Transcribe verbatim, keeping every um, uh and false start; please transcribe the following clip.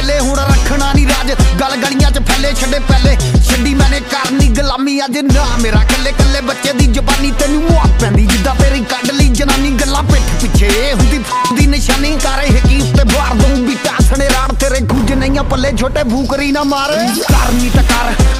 पल्ले हुण रखना नहीं राज गल गलियां च फैले छड़े पहले छड्डी मैंने करनी गुलामी अज ना मेरा कल्ले कल्ले बच्चे दी जबानी तेनू मौत पैंदी जिद्दां तेरी कड्ड लई जनानी गल्लां पिठ पिछे हुंदी दी निशानी कर हिकी उत्ते बार दूं बीटा सने राड़ तेरे गुज नहीं पल्ले छोटे भूकरी ना मार करनी त कर